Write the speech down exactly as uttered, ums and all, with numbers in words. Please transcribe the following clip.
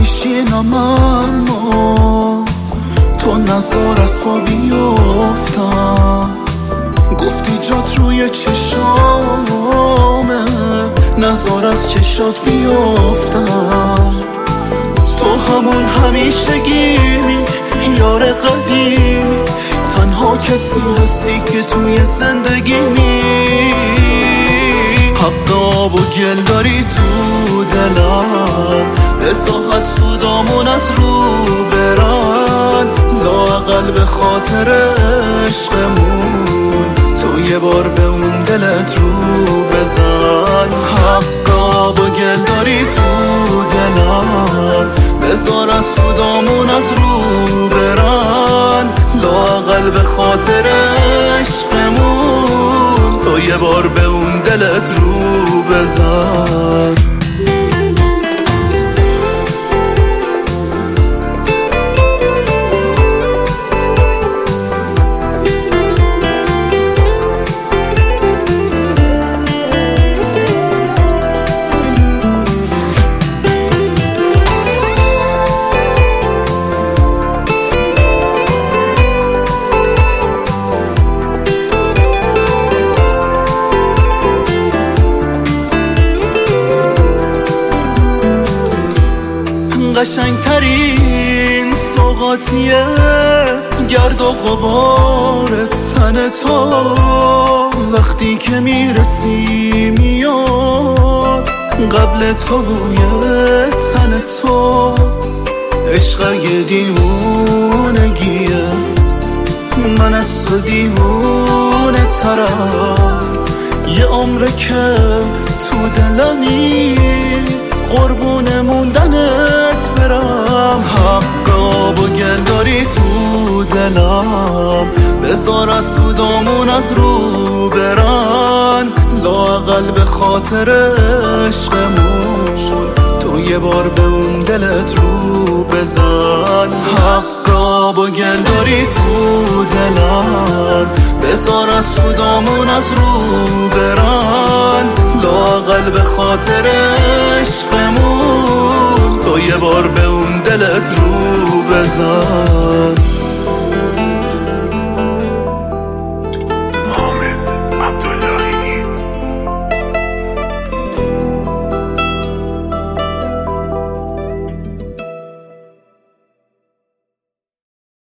میشینم اما تو نزار از پا بیفتم. گفتی جات روی چشامه، نزار از چشات بیفتم. تو همون همیشگیمی، یار قدیمی، تنها کسی هستی که توی زندگیمی. حق آب و گل داری تو دلم، بذار از سودامون از رو برن. لااقل به خاطر عشقمون تو یه بار به اون دلت رو بزن. حق آب و گل داری تو دلم، بذار از سودامون از رو برن. لااقل به خاطر عشقمون تو یه بار به اون دلت رو بزن. قشنگترین سوغاتیه گرد و غبار تن تو، وقتی که میرسی میاد قبل تو بوی تن تو. عشق یه دیوونگیه، من از تو دیوونه ترم. یه عمره که تو دلمی، قربون موندنت برم. حق آب و گل داری تو دلم، بذار از سودامون از رو برن. لااقل به خاطر عشقمون تو یه بار به اون دلت رو بزن. حق آب و گل داری تو دلم، بذار از سودامون از رو برن. لااقل به خاطر عشقمون تو یه بار به اون دلت رو بزن.